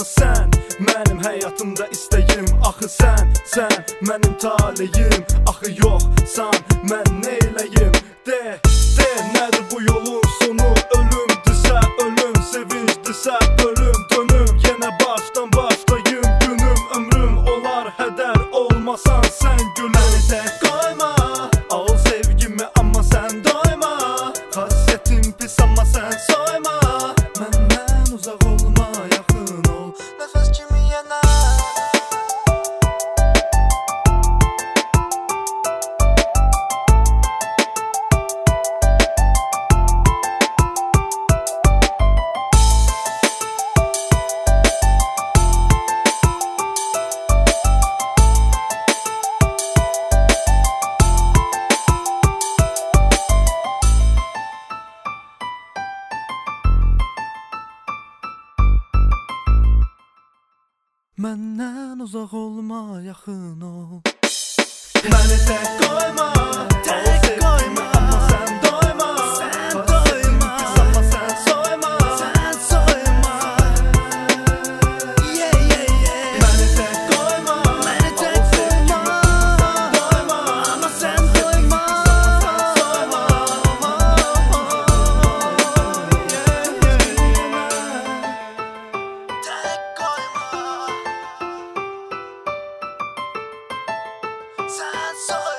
sən mənim həyatımda istəyim. Axı sən mənim taleyim. Axı yoxsan mən neyləyim? De, nədir bu yolun sonu? Ölümdürsə ölüm, sevincdirsə ölüm. Dönüm yenə başdan başlayım günüm. Ömrüm olar hədər, olmasan sən gülüm. Məni tək qoyma, al sevgimi amma sən doyma. Xasiyyətim pis amma sən soyma. Məndən uzaq olma, yaxın ol. Nəfəs kimi yanar. Məndən uzaq olma, yaxın ol. Məni tək qoyma, al sevgimi amma sən doyma. Xasiyyətim pis amma sən soyma. Məni tək qoyma, al sevgimi amma sən doyma. Soy